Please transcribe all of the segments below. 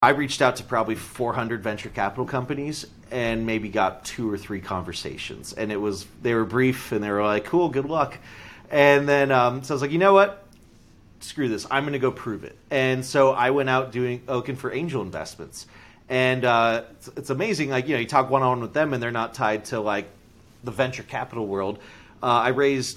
I reached out to probably 400 venture capital companies and maybe got 2 or 3 conversations. And they were brief and they were like, cool, good luck. And then, so I was like, you know what? Screw this. I'm going to go prove it. And so I went out looking for angel investments. And it's amazing. Like, you talk one-on-one with them and they're not tied to like the venture capital world. I raised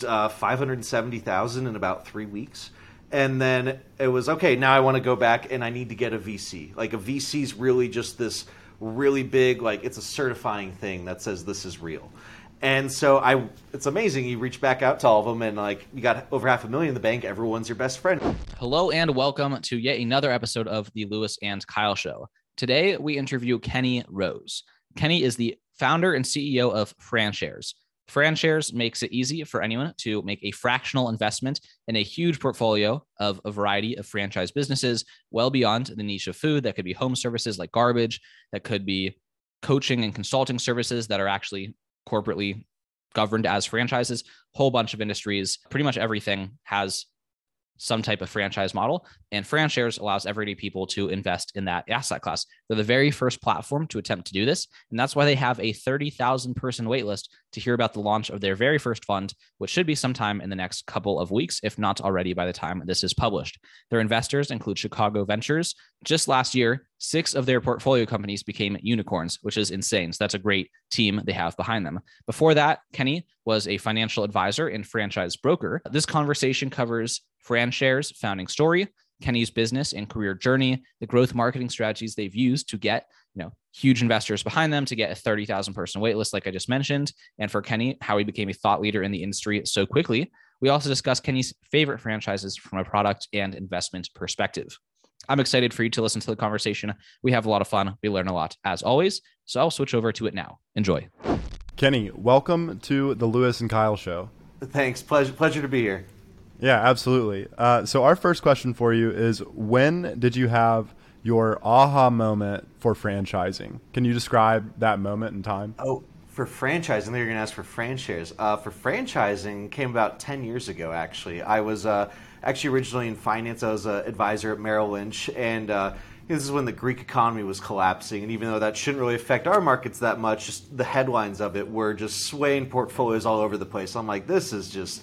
$570,000 in about 3 weeks. And then it was, okay, now I want to go back and I need to get a VC. Like a VC is really just this really big, like it's a certifying thing that says this is real. And so it's amazing. You reach back out to all of them and like you got over $500,000 in the bank. Everyone's your best friend. Hello and welcome to yet another episode of the Lewis and Kyle Show. Today we interview Kenny Rose. Kenny is the founder and CEO of FranShares. FranShares makes it easy for anyone to make a fractional investment in a huge portfolio of a variety of franchise businesses, well beyond the niche of food. That could be home services like garbage, that could be coaching and consulting services that are actually corporately governed as franchises, whole bunch of industries. Pretty much everything has some type of franchise model, and FranShares allows everyday people to invest in that asset class. They're the very first platform to attempt to do this, and that's why they have a 30,000 person waitlist to hear about the launch of their very first fund, which should be sometime in the next couple of weeks, if not already by the time this is published. Their investors include Chicago Ventures. Just last year, 6 of their portfolio companies became unicorns, which is insane. So that's a great team they have behind them. Before that, Kenny was a financial advisor and franchise broker. This conversation covers FranShares' founding story, Kenny's business and career journey, the growth marketing strategies they've used to get huge investors behind them, to get a 30,000 person waitlist, like I just mentioned, and for Kenny, how he became a thought leader in the industry so quickly. We also discuss Kenny's favorite franchises from a product and investment perspective. I'm excited for you to listen to the conversation. We have a lot of fun. We learn a lot, as always. So I'll switch over to it now. Enjoy. Kenny, welcome to the Lewis and Kyle Show. Thanks. Pleasure to be here. Yeah, absolutely. So our first question for you is, when did you have your aha moment for franchising? Can you describe that moment in time? Oh, for franchising, you're going to ask for FranShares. For franchising, came about 10 years ago, actually. I was actually originally in finance. I was an advisor at Merrill Lynch, and this is when the Greek economy was collapsing. And even though that shouldn't really affect our markets that much, just the headlines of it were just swaying portfolios all over the place. I'm like, this is just...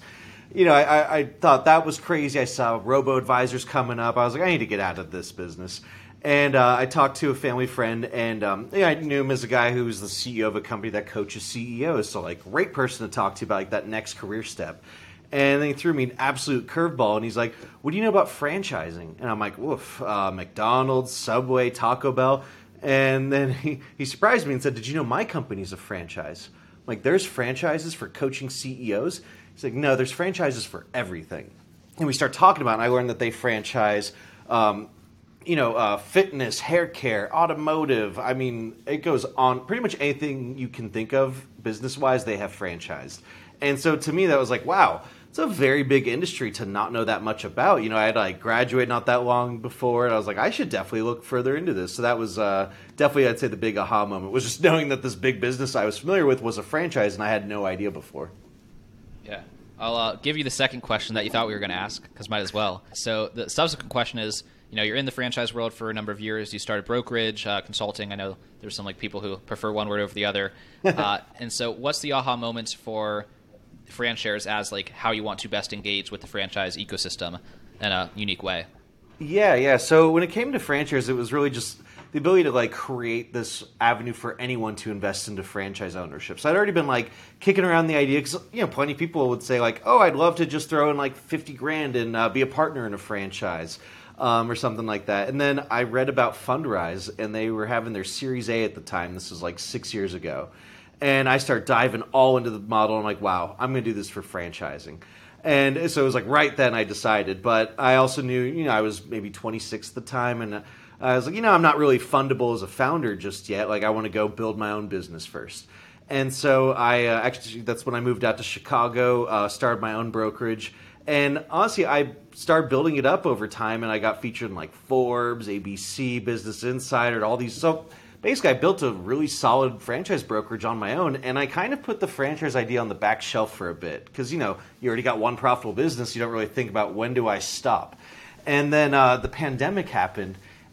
I thought that was crazy. I saw robo-advisors coming up. I was like, I need to get out of this business. And I talked to a family friend, and I knew him as a guy who was the CEO of a company that coaches CEOs. So, great person to talk to about that next career step. And then he threw me an absolute curveball, and he's like, what do you know about franchising? And I'm like, woof, McDonald's, Subway, Taco Bell. And then he surprised me and said, did you know my company's a franchise? I'm like, there's franchises for coaching CEOs? He's like, no, there's franchises for everything. And we start talking about it, and I learned that they franchise, fitness, hair care, automotive. I mean, it goes on. Pretty much anything you can think of business-wise, they have franchised. And so to me, that was like, wow, it's a very big industry to not know that much about. I had graduated not that long before, and I was like, I should definitely look further into this. So that was definitely, I'd say, the big aha moment, was just knowing that this big business I was familiar with was a franchise, and I had no idea before. Yeah. I'll give you the second question that you thought we were going to ask, because might as well. So the subsequent question is, you're in the franchise world for a number of years. You started brokerage, consulting. I know there's some people who prefer one word over the other. And so what's the aha moment for FranShares as how you want to best engage with the franchise ecosystem in a unique way? Yeah. So when it came to FranShares, it was really just the ability to create this avenue for anyone to invest into franchise ownership. So I'd already been kicking around the idea, because plenty of people would say oh, I'd love to just throw in 50 grand and be a partner in a franchise or something like that. And then I read about Fundrise, and they were having their Series A at the time. This was 6 years ago. And I start diving all into the model. I'm like, wow, I'm going to do this for franchising. And so it was right then I decided. But I also knew, I was maybe 26 at the time, and I was like, I'm not really fundable as a founder just yet. I want to go build my own business first. And so actually, that's when I moved out to Chicago, started my own brokerage. And honestly, I started building it up over time, and I got featured in Forbes, ABC, Business Insider, all these. So basically, I built a really solid franchise brokerage on my own, and I kind of put the franchise idea on the back shelf for a bit, because, you already got one profitable business. You don't really think about, when do I stop? And then the pandemic happened.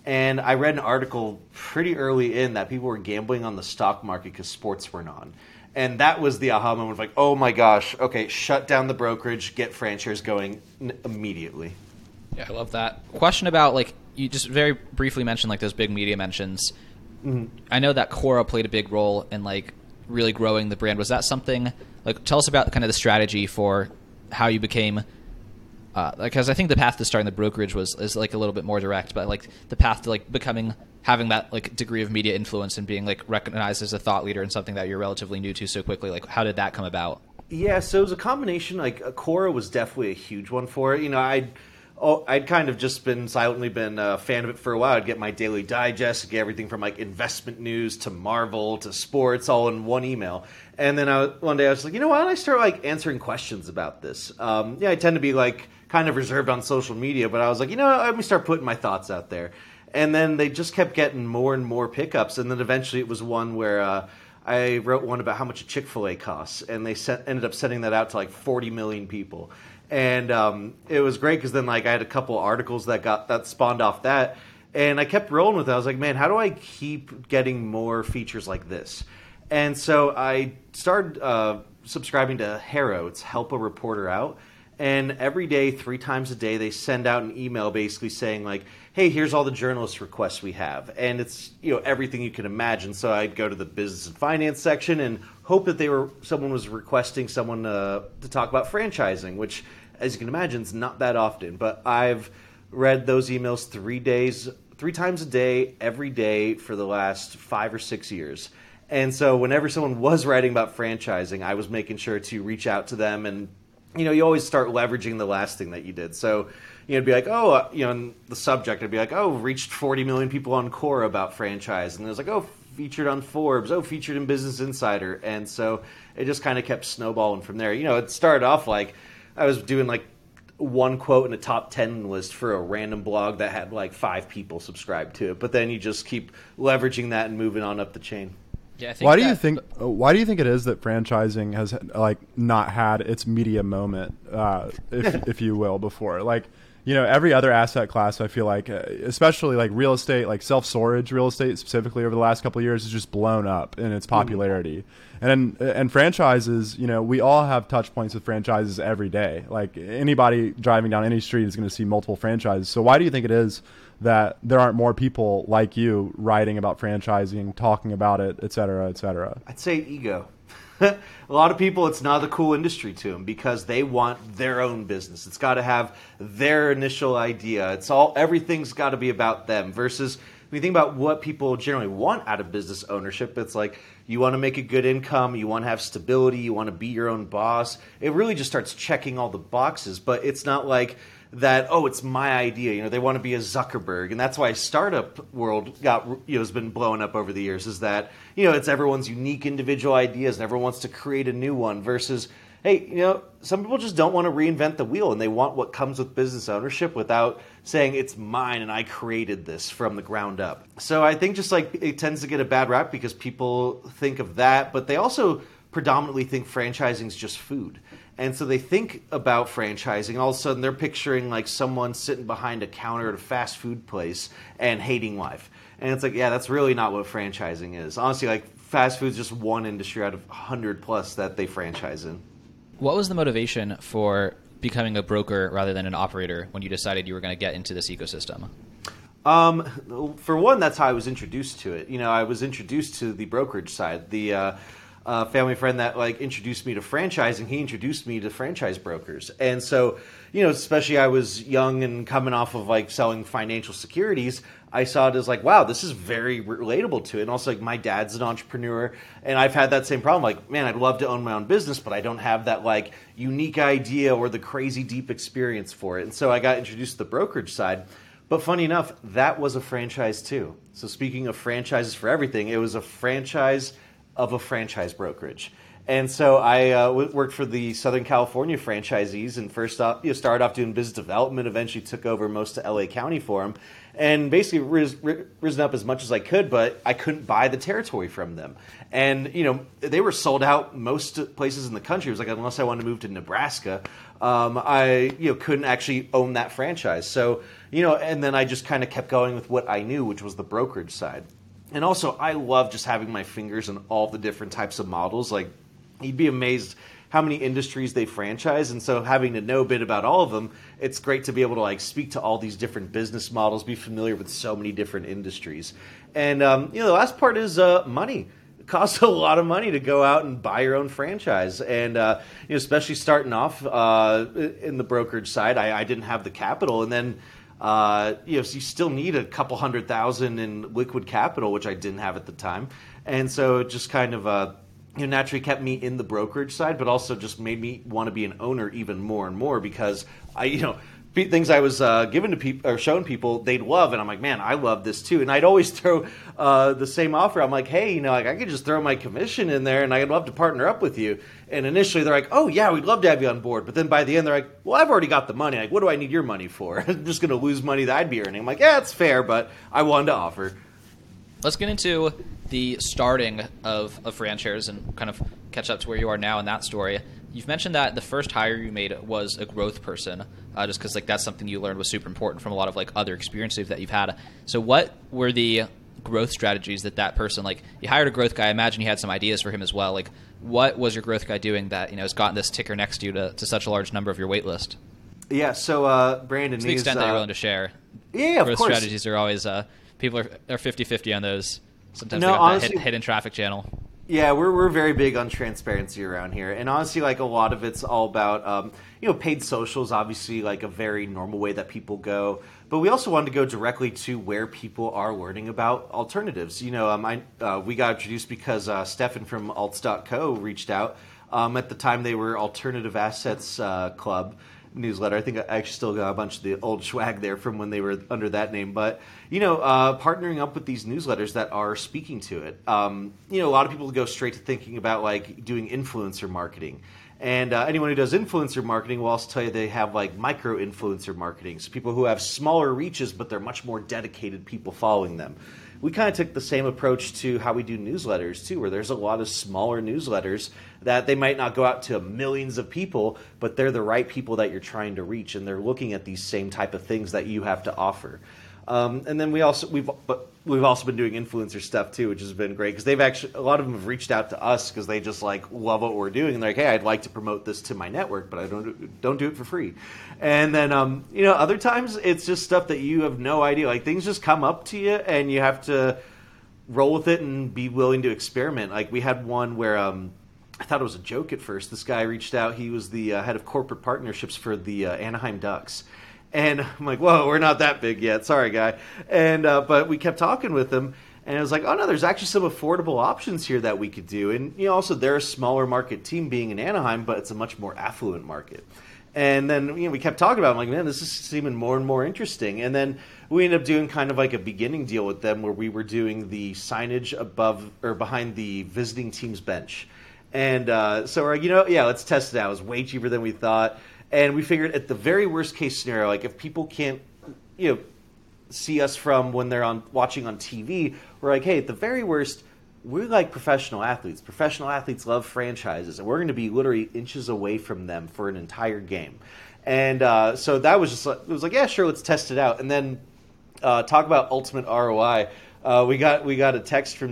And I read an article pretty early in that people were gambling on the stock market because sports weren't on. And that was the aha moment of like, oh my gosh, okay, shut down the brokerage, get franchise going immediately. Yeah, I love that. Question about, like, you just very briefly mentioned, like, those big media mentions. Mm-hmm. I know that Quora played a big role in, like, really growing the brand. Was that something, like, tell us about kind of the strategy for how you became, because I think the path to starting the brokerage is like a little bit more direct, but like the path to like having that like degree of media influence and being like recognized as a thought leader in something that you're relatively new to so quickly, like how did that come about? Yeah, so it was a combination. Like Quora was definitely a huge one for it. You know, I'd kind of just silently been a fan of it for a while. I'd get my daily digest, get everything from like investment news to Marvel to sports all in one email. And then one day I was like, you know, why don't I start like answering questions about this? I tend to be like kind of reserved on social media, but I was like, you know, let me start putting my thoughts out there. And then they just kept getting more and more pickups. And then eventually it was one where I wrote one about how much a Chick-fil-A costs, and they ended up sending that out to like 40 million people. And it was great because then like I had a couple articles that spawned off that, and I kept rolling with it. I was like, man, how do I keep getting more features like this? And so I started subscribing to HARO. It's Help a Reporter Out. And every day, 3 times a day, they send out an email basically saying like, hey, here's all the journalist requests we have. And it's, you know, everything you can imagine. So I'd go to the business and finance section and hope that someone was requesting someone to talk about franchising, which, as you can imagine, is not that often. But I've read those emails 3 times a day, every day for the last 5 or 6 years. And so whenever someone was writing about franchising, I was making sure to reach out to them. And, you know, you always start leveraging the last thing that you did. So, you know, it'd be like, in the subject, I'd be like, reached 40 million people on Quora about franchise. And it was like, featured on Forbes, featured in Business Insider. And so it just kind of kept snowballing from there. You know, it started off like I was doing like one quote in a top 10 list for a random blog that had like 5 people subscribed to it. But then you just keep leveraging that and moving on up the chain. Yeah, I think why do you think it is that franchising has like not had its media moment, if you will, before? Like, you know, every other asset class, I feel like, especially like real estate, like self-storage real estate specifically over the last couple of years, has just blown up in its popularity. And franchises, you know, we all have touch points with franchises every day. Like anybody driving down any street is going to see multiple franchises. So why do you think it is that there aren't more people like you writing about franchising, talking about it, et cetera, et cetera? I'd say ego. A lot of people, it's not a cool industry to them because they want their own business. It's got to have their initial idea. Everything's got to be about them. Versus when you think about what people generally want out of business ownership, it's like you want to make a good income, you want to have stability, you want to be your own boss. It really just starts checking all the boxes, but it's not like that, it's my idea. You know, they want to be a Zuckerberg. And that's why startup world has been blowing up over the years, is that, you know, it's everyone's unique individual ideas and everyone wants to create a new one versus, hey, you know, some people just don't want to reinvent the wheel and they want what comes with business ownership without saying it's mine and I created this from the ground up. So I think just like it tends to get a bad rap because people think of that, but they also predominantly think franchising is just food. And so they think about franchising. All of a sudden, they're picturing like someone sitting behind a counter at a fast food place and hating life. And it's like, yeah, that's really not what franchising is. Honestly, like fast food is just one industry out of 100 plus that they franchise in. What was the motivation for becoming a broker rather than an operator when you decided you were going to get into this ecosystem? For one, that's how I was introduced to it. You know, I was introduced to the brokerage side. The family friend that like introduced me to franchising, he introduced me to franchise brokers. And so, you know, especially I was young and coming off of like selling financial securities, I saw it as like, wow, this is very relatable to it. And also like my dad's an entrepreneur and I've had that same problem. Like, man, I'd love to own my own business, but I don't have that like unique idea or the crazy deep experience for it. And so I got introduced to the brokerage side. But funny enough, that was a franchise too. So speaking of franchises for everything, it was a franchise of a franchise brokerage. And so I worked for the Southern California franchisees, and first off, started off doing business development. Eventually, took over most of LA County for them, and basically risen up as much as I could. But I couldn't buy the territory from them, and they were sold out most places in the country. It was like unless I wanted to move to Nebraska, I couldn't actually own that franchise. So and then I just kind of kept going with what I knew, which was the brokerage side. And also, I love just having my fingers in all the different types of models. Like, you'd be amazed how many industries they franchise, and so having to know a bit about all of them, it's great to be able to like speak to all these different business models, be familiar with so many different industries. And the last part is money. It costs a lot of money to go out and buy your own franchise, and especially starting off in the brokerage side, I didn't have the capital, and then so you still need a couple $100,000 in liquid capital, which I didn't have at the time, and so it just kind of naturally kept me in the brokerage side, but also just made me want to be an owner even more and more because things I was given to people or showing people they'd love, and I'm like, man, I love this too. And I'd always throw the same offer. I'm like, hey, I could just throw my commission in there, and I'd love to partner up with you. And initially they're like, oh yeah, we'd love to have you on board. But then by the end they're like, well, I've already got the money. Like, what do I need your money for? I'm just going to lose money that I'd be earning. I'm like, yeah, it's fair, but I wanted to offer. Let's get into the starting of Franchers and kind of catch up to where you are now in that story. You've mentioned that the first hire you made was a growth person, just because that's something you learned was super important from a lot of other experiences that you've had. So what were the growth strategies that person, you hired a growth guy, I imagine you had some ideas for him as well. What was your growth guy doing that has gotten this ticker next to you to such a large number of your wait list? Yeah, so Brandon, to the extent that you're willing to share. Yeah, of growth course. Strategies are always people are 50-50 on those. Sometimes no, they got honestly, that hidden traffic channel. Yeah, we're very big on transparency around here, and honestly, a lot of it's all about paid socials. Obviously, a very normal way that people go, but we also wanted to go directly to where people are learning about alternatives. We got introduced because Stefan from Alts.co reached out. At the time, they were Alternative Assets Club newsletter. I think I actually still got a bunch of the old swag there from when they were under that name. But, partnering up with these newsletters that are speaking to it. A lot of people go straight to thinking about doing influencer marketing. And anyone who does influencer marketing will also tell you they have micro influencer marketing. So people who have smaller reaches, but they're much more dedicated people following them. We kind of took the same approach to how we do newsletters too, where there's a lot of smaller newsletters that they might not go out to millions of people, but they're the right people that you're trying to reach, and they're looking at these same type of things that you have to offer. And then we've also been doing influencer stuff too, which has been great because a lot of them have reached out to us because they just love what we're doing, and they're like, hey, I'd like to promote this to my network, but I don't do it for free. And then other times it's just stuff that you have no idea. Things just come up to you, and you have to roll with it and be willing to experiment. We had one where I thought it was a joke at first. This guy reached out. He was the head of corporate partnerships for the Anaheim Ducks. And I'm like, whoa, we're not that big yet. Sorry, guy. And but we kept talking with him, and it was like, oh, no, there's actually some affordable options here that we could do. And also they're a smaller market team being in Anaheim, but it's a much more affluent market. And then we kept talking about it. I'm like, man, this is seeming more and more interesting. And then we ended up doing kind of a beginning deal with them where we were doing the signage above or behind the visiting team's bench. And so we're like, let's test it out. It was way cheaper than we thought. And we figured at the very worst case scenario, if people can't, see us from when they're watching on TV, we're like, hey, at the very worst, we're like professional athletes. Professional athletes love franchises, and we're going to be literally inches away from them for an entire game. And so that was it was like, yeah, sure, let's test it out. And then talk about ultimate ROI. We got a text from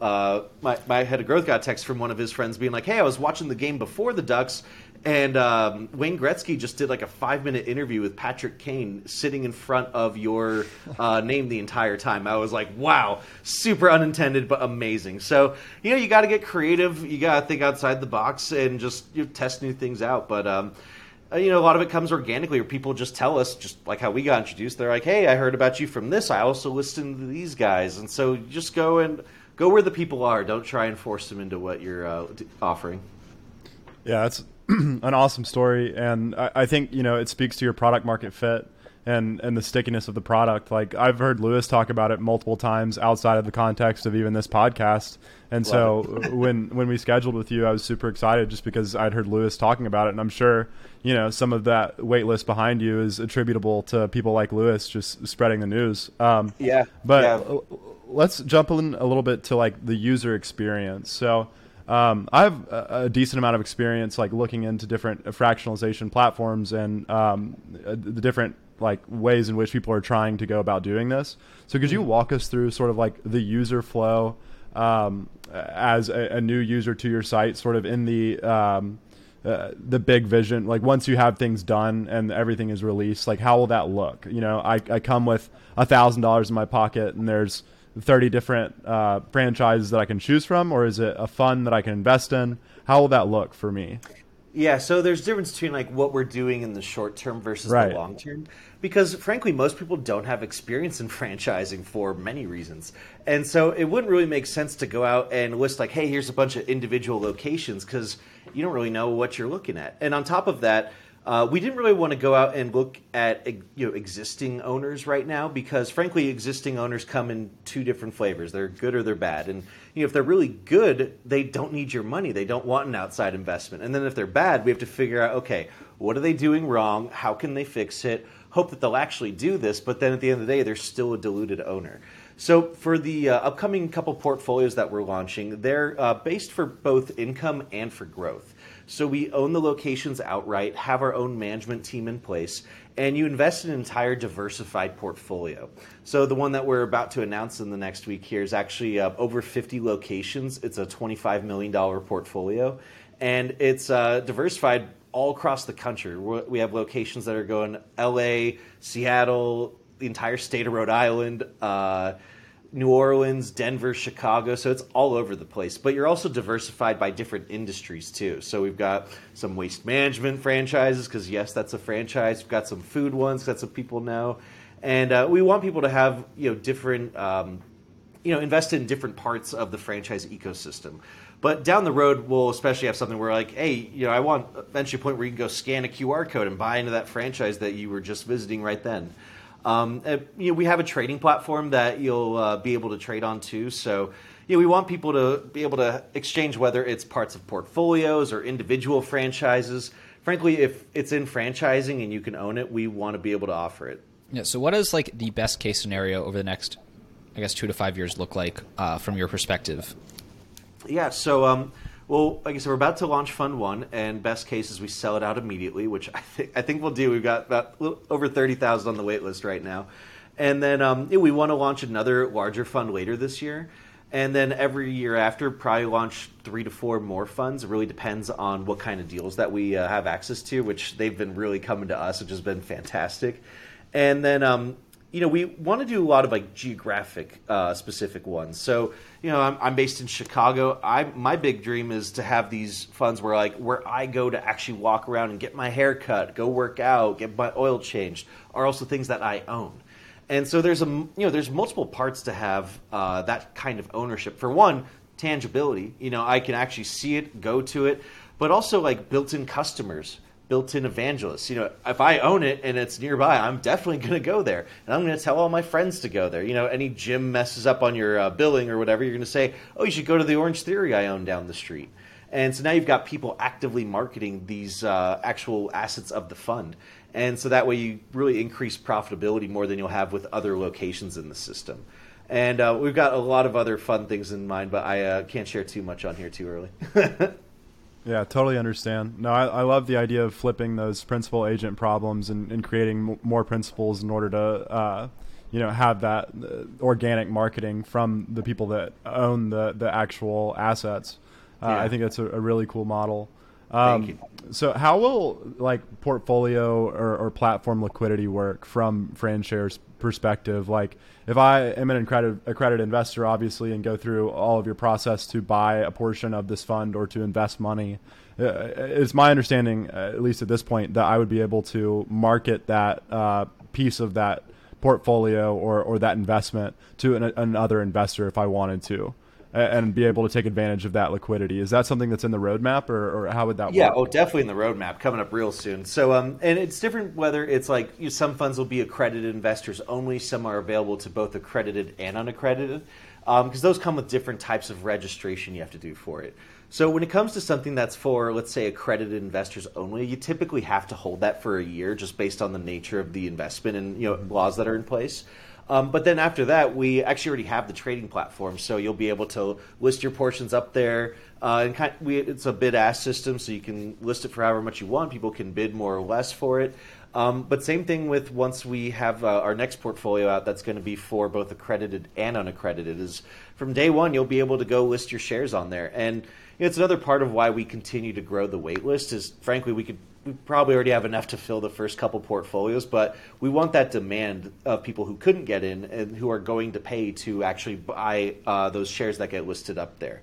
my head of growth got a text from one of his friends being like, hey, I was watching the game before the Ducks, and Wayne Gretzky just did a 5-minute interview with Patrick Kane sitting in front of your name the entire time. I was like, wow, super unintended, but amazing. So, you got to get creative. You got to think outside the box and just test new things out. But, a lot of it comes organically, or people just tell us, just like how we got introduced. They're like, hey, I heard about you from this. I also listened to these guys. And so just go where the people are. Don't try and force them into what you're offering. Yeah, that's an awesome story, and I think it speaks to your product market fit and the stickiness of the product. Like I've heard Lewis talk about it multiple times outside of the context of even this podcast. And so when we scheduled with you, I was super excited just because I'd heard Lewis talking about it. And I'm sure, some of that wait list behind you is attributable to people like Lewis just spreading the news. Let's jump in a little bit to like the user experience. So I have a decent amount of experience like looking into different fractionalization platforms and the different like ways in which people are trying to go about doing this. So could you walk us through sort of like the user flow as a new user to your site, sort of in the big vision, like once you have things done and everything is released, like how will that look? I come with $1,000 in my pocket and there's 30 different franchises that I can choose from, or is it a fund that I can invest in? How will that look for me? Yeah, so there's a difference between like what we're doing in the short term versus Right. the long term, because frankly, most people don't have experience in franchising for many reasons, and so it wouldn't really make sense to go out and list like, hey, here's a bunch of individual locations, because you don't really know what you're looking at. And on top of that, we didn't really want to go out and look at existing owners right now, because frankly, existing owners come in two different flavors. They're good or they're bad. And if they're really good, they don't need your money. They don't want an outside investment. And then if they're bad, we have to figure out, okay, what are they doing wrong? How can they fix it? Hope that they'll actually do this. But then at the end of the day, they're still a diluted owner. So for the upcoming couple portfolios that we're launching, they're based for both income and for growth. So we own the locations outright, have our own management team in place, and you invest in an entire diversified portfolio. So the one that we're about to announce in the next week here is actually over 50 locations. It's a $25 million portfolio, and it's diversified all across the country. We have locations that are going LA, Seattle, the entire state of Rhode Island, New Orleans, Denver, Chicago, so it's all over the place. But you're also diversified by different industries too. So we've got some waste management franchises, because yes, that's a franchise. We've got some food ones, that's what people know. And we want people to have different, invest in different parts of the franchise ecosystem. But down the road, we'll especially have something where like, hey, I want eventually a point where you can go scan a QR code and buy into that franchise that you were just visiting right then. We have a trading platform that you'll be able to trade on too. So, we want people to be able to exchange whether it's parts of portfolios or individual franchises. Frankly, if it's in franchising and you can own it, we want to be able to offer it. Yeah. So what does like the best case scenario over the next, 2 to 5 years look like from your perspective? Yeah. So, well, like I said, we're about to launch Fund 1, and best case is we sell it out immediately, which I think we'll do. We've got about over 30,000 on the wait list right now. And then we want to launch another larger fund later this year. And then every year after, probably launch 3 to 4 more funds. It really depends on what kind of deals that we have access to, which they've been really coming to us, which has been fantastic. And then we want to do a lot of like geographic specific ones. So, I'm based in Chicago. My big dream is to have these funds where I go to actually walk around and get my hair cut, go work out, get my oil changed, are also things that I own. And so there's multiple parts to have that kind of ownership. For one, tangibility. I can actually see it, go to it, but also like built-in customers. Built-in evangelists. If I own it and it's nearby, I'm definitely going to go there. And I'm going to tell all my friends to go there. Any gym messes up on your billing or whatever, you're going to say, oh, you should go to the Orange Theory I own down the street. And so now you've got people actively marketing these actual assets of the fund. And so that way you really increase profitability more than you'll have with other locations in the system. And we've got a lot of other fun things in mind, but I can't share too much on here too early. Yeah, totally understand. No, I love the idea of flipping those principal agent problems and creating more principals in order to, have that organic marketing from the people that own the actual assets. I think that's a really cool model. Thank you. So how will like portfolio or platform liquidity work from FranShares perspective? Like if I am an accredited investor, obviously, and go through all of your process to buy a portion of this fund or to invest money, it's my understanding, at least at this point, that I would be able to market that piece of that portfolio or that investment to another investor if I wanted to. and be able to take advantage of that liquidity. Is that something that's in the roadmap, or how would that work? Yeah, oh, definitely in the roadmap coming up real soon. So, and it's different whether it's like some funds will be accredited investors only, some are available to both accredited and unaccredited, because those come with different types of registration you have to do for it. So when it comes to something that's for, let's say, accredited investors only, you typically have to hold that for a year just based on the nature of the investment and laws that are in place. But then after that, we actually already have the trading platform, so you'll be able to list your portions up there. And it's a bid-ask system, so you can list it for however much you want. People can bid more or less for it. But same thing with once we have our next portfolio out, that's going to be for both accredited and unaccredited. Is from day one, you'll be able to go list your shares on there. And it's another part of why we continue to grow the wait list is, frankly, we probably already have enough to fill the first couple portfolios, but we want that demand of people who couldn't get in and who are going to pay to actually buy those shares that get listed up there.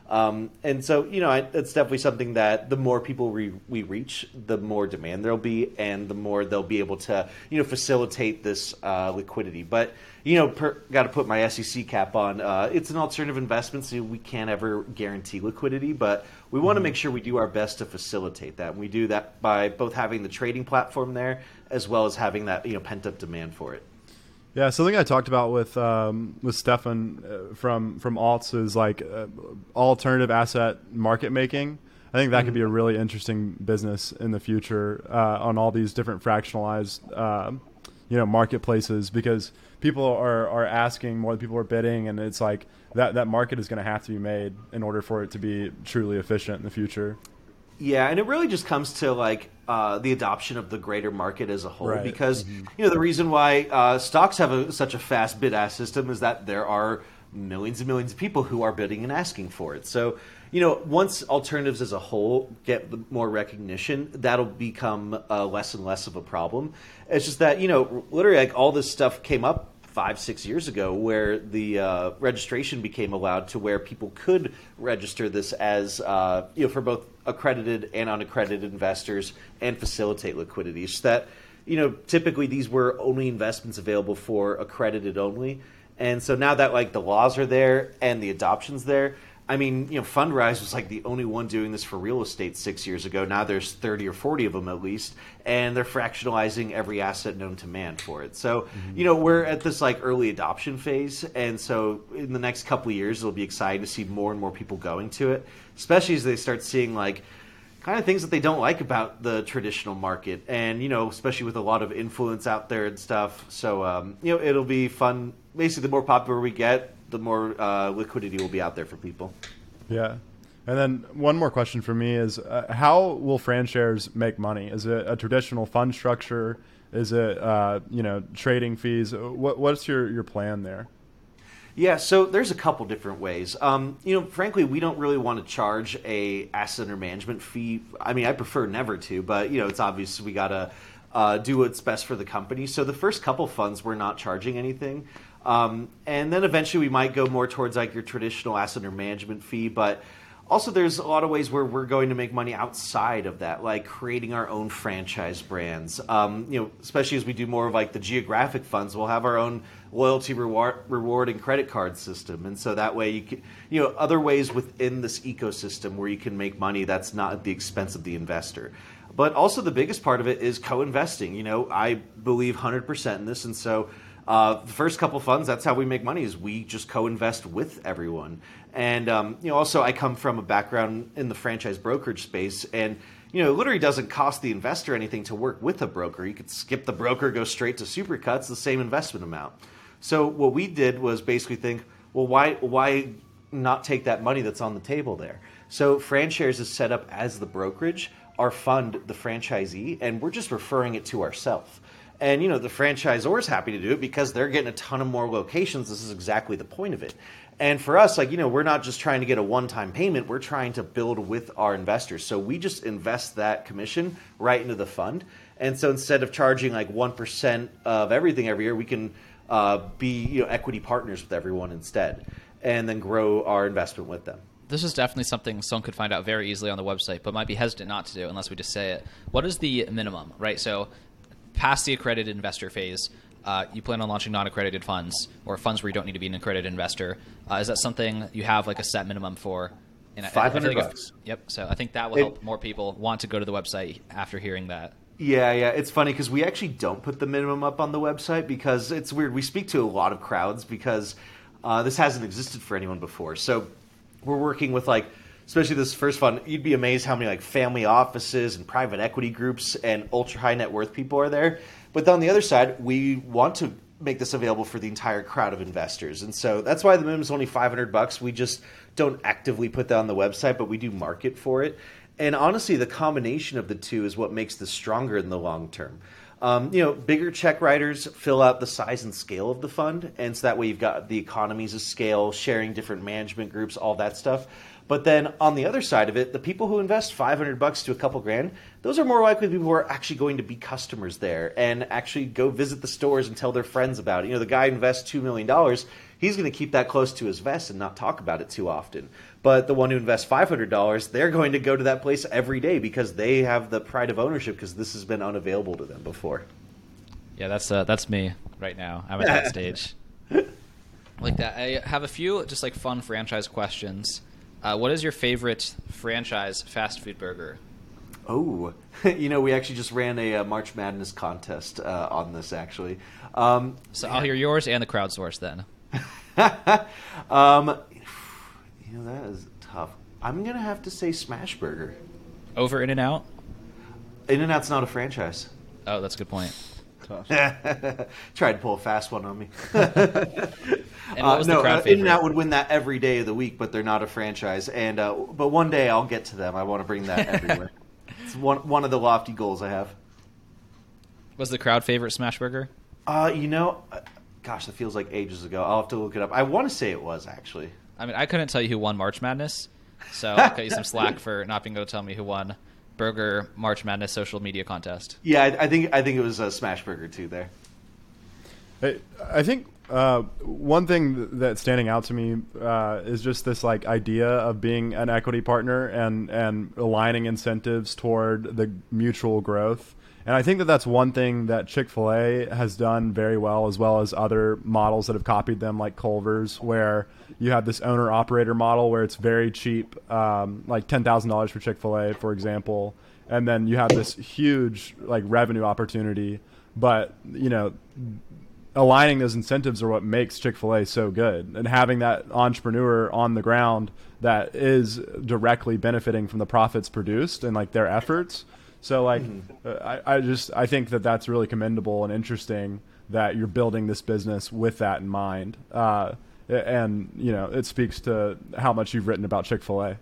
And so, it's definitely something that the more people we reach, the more demand there'll be, and the more they'll be able to, facilitate this liquidity. But, got to put my SEC cap on. It's an alternative investment, so we can't ever guarantee liquidity, but we want to make sure we do our best to facilitate that. And we do that by both having the trading platform there, as well as having that, pent-up demand for it. Yeah, something I talked about with Stefan from Alts is like alternative asset market making. I think that could be a really interesting business in the future on all these different fractionalized marketplaces, because people are asking more than people are bidding, and it's like that market is going to have to be made in order for it to be truly efficient in the future. Yeah, and it really just comes to like the adoption of the greater market as a whole, right. Because the reason why stocks have such a fast bid-ask system is that there are millions and millions of people who are bidding and asking for it. So once alternatives as a whole get more recognition, that'll become less and less of a problem. It's just that literally like all this stuff came up 5-6 years ago, where the registration became allowed to where people could register this as for both accredited and unaccredited investors and facilitate liquidity. So that typically these were only investments available for accredited only, and so now that like the laws are there and the adoption's there. I mean, Fundrise was like the only one doing this for real estate 6 years ago. Now there's 30 or 40 of them at least, and they're fractionalizing every asset known to man for it. So, we're at this like early adoption phase, and so in the next couple of years, it'll be exciting to see more and more people going to it, especially as they start seeing like kind of things that they don't like about the traditional market, and especially with a lot of influence out there and stuff. So, it'll be fun. Basically, the more popular we get, the more liquidity will be out there for people. Yeah. And then one more question for me is, how will FranShares make money? Is it a traditional fund structure? Is it, trading fees? What's your plan there? Yeah, so there's a couple different ways. Frankly, we don't really want to charge a asset under management fee. I mean, I prefer never to, but, it's obvious we got to do what's best for the company. So the first couple funds, we're not charging anything. And then eventually we might go more towards like your traditional asset under management fee, but also there's a lot of ways where we're going to make money outside of that, like creating our own franchise brands. Especially as we do more of like the geographic funds, we'll have our own loyalty reward and credit card system. And so that way you can, other ways within this ecosystem where you can make money that's not at the expense of the investor. But also the biggest part of it is co-investing. I believe 100% in this. And so the first couple funds, that's how we make money, is we just co-invest with everyone. And, also I come from a background in the franchise brokerage space, and, it literally doesn't cost the investor anything to work with a broker. You could skip the broker, go straight to Supercuts, the same investment amount. So what we did was basically think, well, why not take that money that's on the table there? So FranShares is set up as the brokerage, our fund, the franchisee, and we're just referring it to ourselves. And, the franchisor is happy to do it because they're getting a ton of more locations. This is exactly the point of it. And for us, we're not just trying to get a one-time payment. We're trying to build with our investors. So we just invest that commission right into the fund. And so instead of charging like 1% of everything every year, we can be equity partners with everyone instead, and then grow our investment with them. This is definitely something someone could find out very easily on the website, but might be hesitant not to do unless we just say it. What is the minimum, right? So past the accredited investor phase, you plan on launching non-accredited funds or funds where you don't need to be an accredited investor. Is that something you have like a set minimum for? And $500. Yep. So I think that will help more people want to go to the website after hearing that. Yeah. It's funny because we actually don't put the minimum up on the website because it's weird. We speak to a lot of crowds because this hasn't existed for anyone before. So we're working with especially this first fund, you'd be amazed how many family offices and private equity groups and ultra high net worth people are there. But on the other side, we want to make this available for the entire crowd of investors. And so that's why the minimum is only $500. We just don't actively put that on the website, but we do market for it. And honestly, the combination of the two is what makes this stronger in the long term. Bigger check writers fill out the size and scale of the fund. And so that way you've got the economies of scale, sharing different management groups, all that stuff. But then on the other side of it, the people who invest $500 to a couple grand, those are more likely people who are actually going to be customers there and actually go visit the stores and tell their friends about it. The guy who invests $2 million, he's going to keep that close to his vest and not talk about it too often. But the one who invests $500, they're going to go to that place every day because they have the pride of ownership because this has been unavailable to them before. Yeah, that's me right now. I'm at that stage. Like that. I have a few just fun franchise questions. What is your favorite franchise fast food burger? Oh, we actually just ran a March Madness contest on this, actually. So I'll hear yours and the crowdsource then. That is tough. I'm going to have to say Smash Burger. Over In-N-Out? In-N-Out's not a franchise. Oh, that's a good point. Tried to pull a fast one on me. And what was the crowd favorite? In-N-Out would win that every day of the week, but they're not a franchise. And but one day I'll get to them. I want to bring that everywhere. It's one of the lofty goals I have. Was the crowd favorite Smash Burger? Gosh, that feels like ages ago. I'll have to look it up. I want to say it was, actually. I mean, I couldn't tell you who won March Madness, so I'll cut you some slack for not being able to tell me who won Burger March Madness social media contest. Yeah, I think it was a Smash Burger too there. I think one thing that's standing out to me is just this idea of being an equity partner and aligning incentives toward the mutual growth. And I think that's one thing that Chick-fil-A has done very well as other models that have copied them, like Culver's, where you have this owner-operator model where it's very cheap, like $10,000 for Chick-fil-A, for example, and then you have this huge revenue opportunity. But aligning those incentives are what makes Chick-fil-A so good, and having that entrepreneur on the ground that is directly benefiting from the profits produced and their efforts. So I think that's really commendable and interesting that you're building this business with that in mind. And it speaks to how much you've written about Chick-fil-A.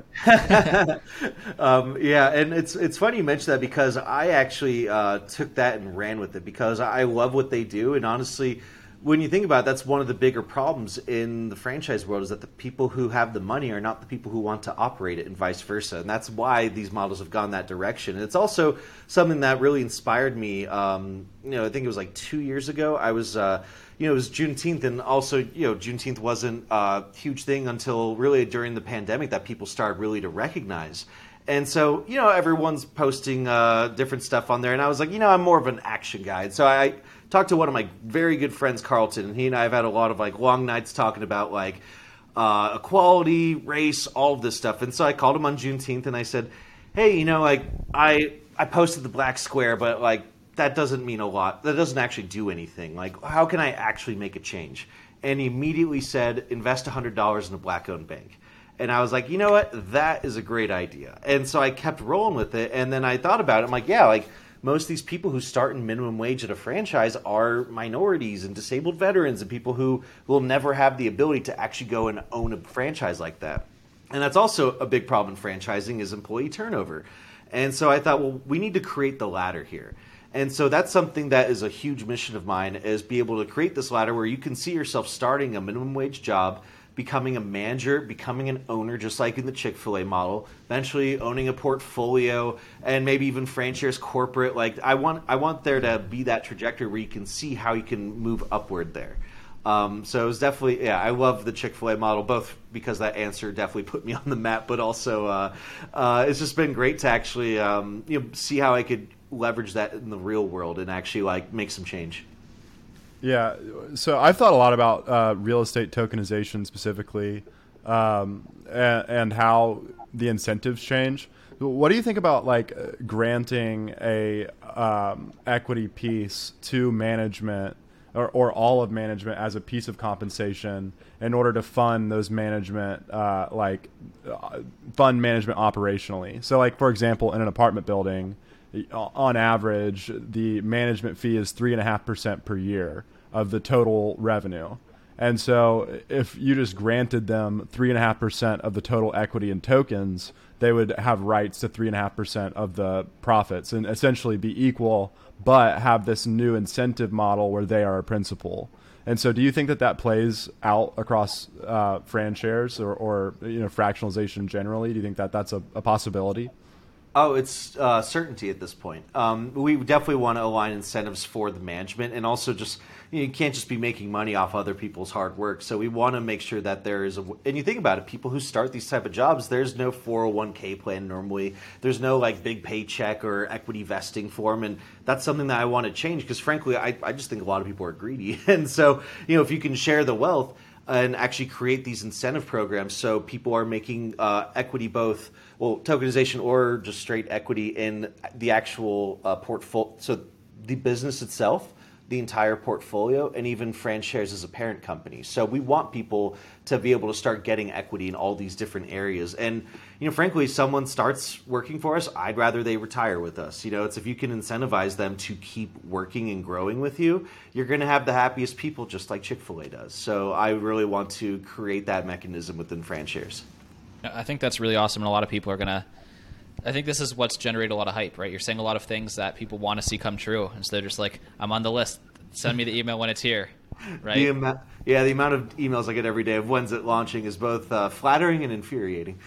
Yeah, and it's funny you mentioned that because I actually took that and ran with it because I love what they do, and honestly, when you think about it, that's one of the bigger problems in the franchise world is that the people who have the money are not the people who want to operate it and vice versa. And that's why these models have gone that direction. And it's also something that really inspired me. I think it was 2 years ago. I was, it was Juneteenth, and also, Juneteenth wasn't a huge thing until really during the pandemic that people started really to recognize. And so, everyone's posting different stuff on there. And I was like, I'm more of an action guy. And so I talked to one of my very good friends, Carlton, and he and I have had a lot of long nights talking about equality, race, all of this stuff. And so I called him on Juneteenth and I said, hey, I posted the black square, but that doesn't mean a lot. That doesn't actually do anything. How can I actually make a change? And he immediately said, invest $100 in a black-owned bank. And I was like, you know what? That is a great idea. And so I kept rolling with it. And then I thought about it. I'm like, most of these people who start in minimum wage at a franchise are minorities and disabled veterans and people who will never have the ability to actually go and own a franchise like that. And that's also a big problem in franchising is employee turnover. And so I thought, well, we need to create the ladder here. And so that's something that is a huge mission of mine is be able to create this ladder where you can see yourself starting a minimum wage job, becoming a manager, becoming an owner, just like in the Chick-fil-A model, eventually owning a portfolio and maybe even franchise corporate. I want there to be that trajectory where you can see how you can move upward there. So it was definitely, I love the Chick-fil-A model, both because that answer definitely put me on the map, but also it's just been great to actually see how I could leverage that in the real world and actually make some change. Yeah, so I've thought a lot about real estate tokenization specifically, and how the incentives change. What do you think about like granting a equity piece to management or all of management as a piece of compensation in order to fund those management fund management operationally? So, like for example, in an apartment building, on average, the management fee is 3.5% per year of the total revenue. And so if you just granted them 3.5% of the total equity in tokens, they would have rights to 3.5% of the profits and essentially be equal, but have this new incentive model where they are a principal. And so do you think that that plays out across franchise or fractionalization generally? Do you think that that's a possibility? Oh, it's certainty at this point. We definitely want to align incentives for the management, and also just you can't just be making money off other people's hard work. So we want to make sure that there is and you think about it, people who start these type of jobs, there's no 401k plan normally. There's no like big paycheck or equity vesting form, and that's something that I want to change because frankly, I just think a lot of people are greedy, and so if you can share the wealth and actually create these incentive programs so people are making equity both, well, tokenization or just straight equity in the actual portfolio. So the business itself, the entire portfolio, and even franchise as a parent company. So we want people to be able to start getting equity in all these different areas. And, frankly, if someone starts working for us, I'd rather they retire with us. It's if you can incentivize them to keep working and growing with you, you're going to have the happiest people just like Chick-fil-A does. So I really want to create that mechanism within franchise. I think that's really awesome, and a lot of people are going to I think this is what's generated a lot of hype, right? You're saying a lot of things that people want to see come true, and so they're just like, I'm on the list. Send me the email when it's here, right? The amount of emails I get every day of when's it launching is both flattering and infuriating.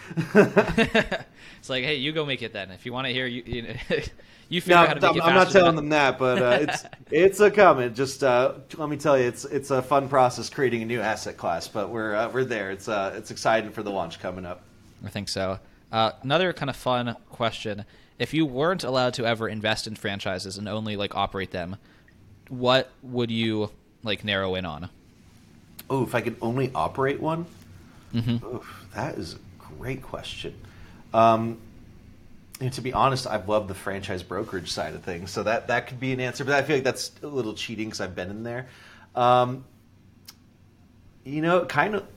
It's like, hey, you go make it then. If you want to hear, you figure out how to make it faster. I'm not telling them that, but it's a comment. Just let me tell you, it's a fun process creating a new asset class, but we're there. It's exciting for the launch coming up. I think so. Another kind of fun question: if you weren't allowed to ever invest in franchises and only operate them, what would you narrow in on? Oh, if I could only operate one? Mm-hmm. Oof, that is a great question. To be honest, I've loved the franchise brokerage side of things, so that could be an answer. But I feel like that's a little cheating because I've been in there. Kind of.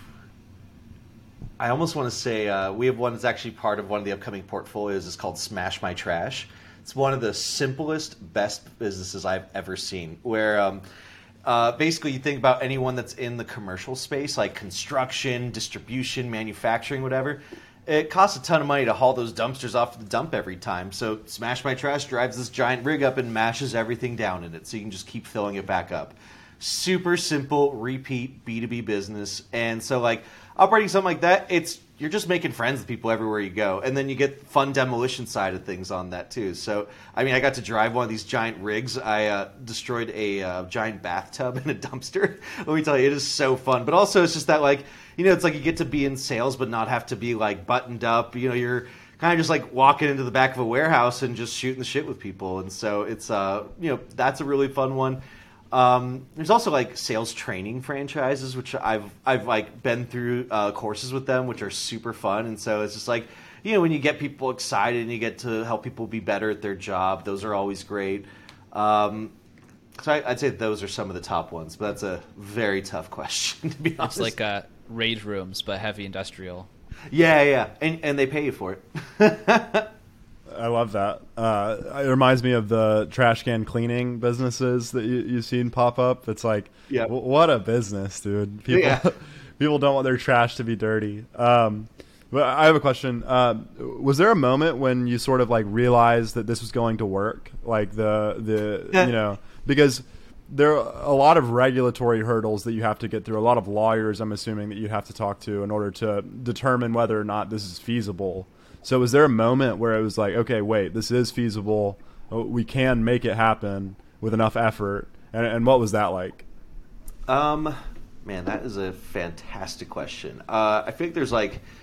I almost want to say we have one that's actually part of one of the upcoming portfolios. It's called Smash My Trash. It's one of the simplest, best businesses I've ever seen. Where basically you think about anyone that's in the commercial space, like construction, distribution, manufacturing, whatever. It costs a ton of money to haul those dumpsters off to the dump every time. So Smash My Trash drives this giant rig up and mashes everything down in it, so you can just keep filling it back up. Super simple, repeat B2B business, and so operating something like that, you're just making friends with people everywhere you go. And then you get the fun demolition side of things on that too. So, I got to drive one of these giant rigs. I destroyed a giant bathtub in a dumpster. Let me tell you, it is so fun. But also it's just that it's like you get to be in sales but not have to be buttoned up. You're kind of just walking into the back of a warehouse and just shooting the shit with people. And so it's, that's a really fun one. There's also sales training franchises, which I've been through courses with them, which are super fun. And so it's just when you get people excited and you get to help people be better at their job, those are always great. So I'd say those are some of the top ones, but that's a very tough question to be honest. It's like raid rooms, but heavy industrial. Yeah, and they pay you for it. I love that. It reminds me of the trash can cleaning businesses that you've seen pop up. It's what a business, dude. People don't want their trash to be dirty. But I have a question. Was there a moment when you sort of realized that this was going to work? Because there are a lot of regulatory hurdles that you have to get through. A lot of lawyers, I'm assuming, that you have to talk to in order to determine whether or not this is feasible. So was there a moment where it was okay, wait, this is feasible. We can make it happen with enough effort. And what was that like? Man, that is a fantastic question. I think there's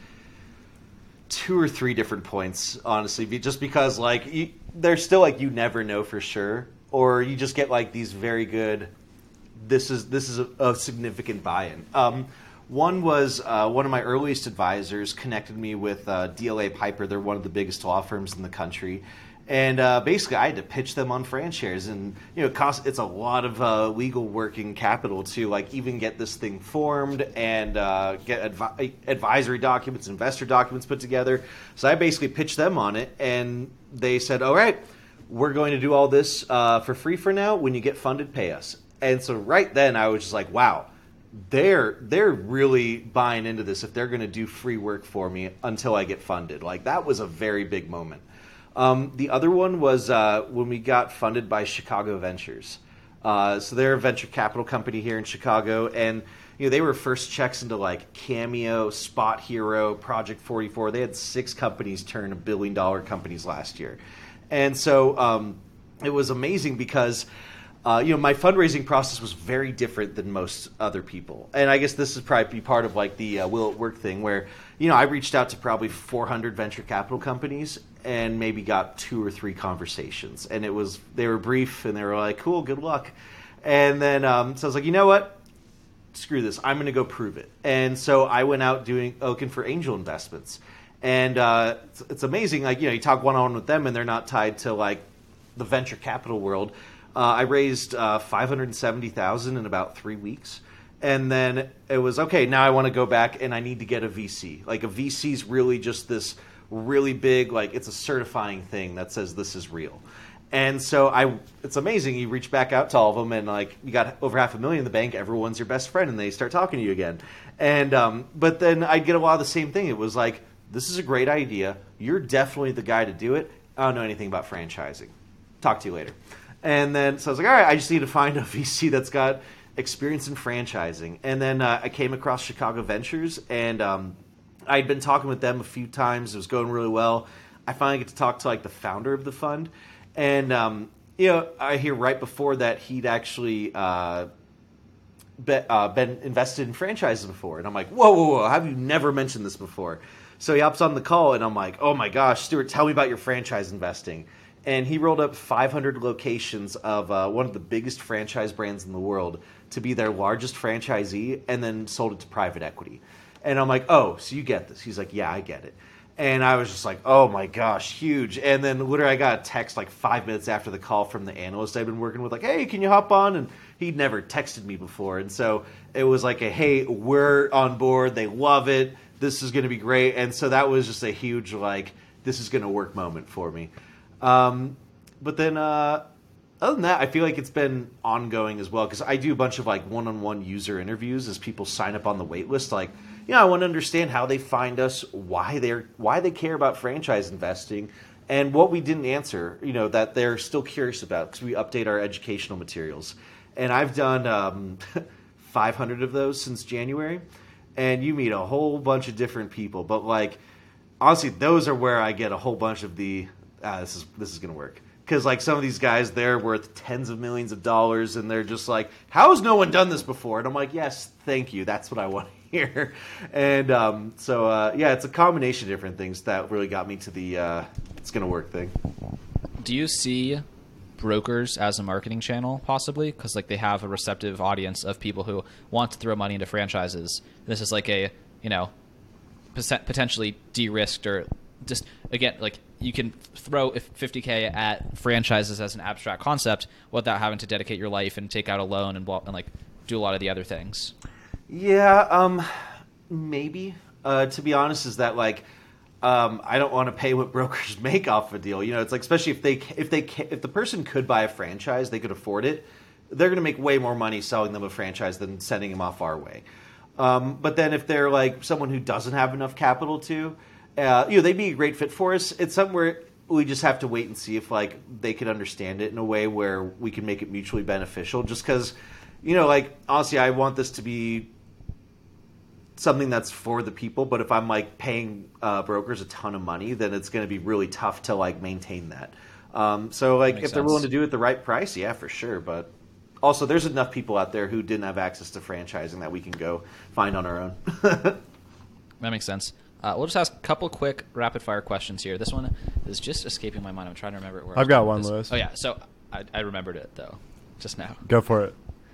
2 or 3 different points, honestly, just because there's still you never know for sure, or you just get these very good this is a significant buy-in. One was one of my earliest advisors connected me with DLA Piper. They're one of the biggest law firms in the country. And basically, I had to pitch them on FranShares, and it's a lot of legal working capital to like even get this thing formed and get advisory documents, investor documents put together. So I basically pitched them on it, and they said, "All right, we're going to do all this for free for now. When you get funded, pay us." And so right then, I was just like, "Wow, they're really buying into this. If they're going to do free work for me until I get funded, like that was a very big moment." The other one was when we got funded by Chicago Ventures. So they're a venture capital company here in Chicago, and they were first checks into like Cameo, Spot Hero, Project 44. They had 6 companies turn $1 billion companies last year, and so it was amazing because my fundraising process was very different than most other people, and I guess this is probably part of like the will it work thing where I reached out to probably 400 venture capital companies and maybe got 2 or 3 conversations, and they were brief and they were like, "Cool, good luck," and then so I was like, you know what? Screw this. I'm going to go prove it. And so I went out looking for angel investments, and it's amazing. Like you talk one-on-one with them, and they're not tied to like the venture capital world. I raised $570,000 in about 3 weeks. And then it was, okay, now I want to go back and I need to get a VC. Like a VC is really just this really big, like it's a certifying thing that says this is real. And so it's amazing. You reach back out to all of them and like you got over $500,000 in the bank. Everyone's your best friend and they start talking to you again. And but then I'd get a lot of the same thing. It was like, this is a great idea. You're definitely the guy to do it. I don't know anything about franchising. Talk to you later. And then so I was like, all right, I just need to find a VC that's got experience in franchising. And then I came across Chicago Ventures, and I'd been talking with them a few times. It was going really well. I finally get to talk to like the founder of the fund, and I hear right before that he'd actually been invested in franchises before, and I'm like, whoa, have you never mentioned this before? So he hops on the call, and I'm like, oh my gosh, Stuart, tell me about your franchise investing. And he rolled up 500 locations of one of the biggest franchise brands in the world to be their largest franchisee, and then sold it to private equity. And I'm like, oh, so you get this? He's like, yeah, I get it. And I was just like, oh my gosh, huge. And then literally I got a text like 5 minutes after the call from the analyst I've been working with, like, hey, can you hop on? And he'd never texted me before. And so it was like hey, we're on board. They love it. This is going to be great. And so that was just a huge, like, this is going to work moment for me. But then other than that, I feel like it's been ongoing as well, because I do a bunch of like one-on-one user interviews as people sign up on the wait list. Like, I want to understand how they find us, why they care about franchise investing, and what we didn't answer, that they're still curious about, because we update our educational materials. And I've done 500 of those since January, and you meet a whole bunch of different people. But like, honestly, those are where I get a whole bunch of the this is going to work. Because like some of these guys, they're worth tens of millions of dollars, and they're just like, how has no one done this before? And I'm like, yes, thank you. That's what I want to hear. And so it's a combination of different things that really got me to the it's going to work thing. Do you see brokers as a marketing channel possibly? Because like they have a receptive audience of people who want to throw money into franchises. This is like a, potentially de-risked, or just, again, like you can throw $50K at franchises as an abstract concept without having to dedicate your life and take out a loan and like do a lot of the other things. Yeah, maybe. To be honest, is that like I don't want to pay what brokers make off a deal. It's like, especially if the person could buy a franchise, they could afford it. They're going to make way more money selling them a franchise than sending them off our way. But then if they're like someone who doesn't have enough capital to, they'd be a great fit for us. It's something where we just have to wait and see if like they could understand it in a way where we can make it mutually beneficial. Just because, like honestly, I want this to be something that's for the people. But if I'm like paying brokers a ton of money, then it's going to be really tough to like maintain that. So like if they're willing to do it at the right price, yeah, for sure. But also, there's enough people out there who didn't have access to franchising that we can go find on our own. That makes sense. We'll just ask a couple quick rapid-fire questions here. This one is just escaping my mind. I'm trying to remember where I've got one, Lewis. Oh, yeah. So I remembered it, though, just now. Go for it.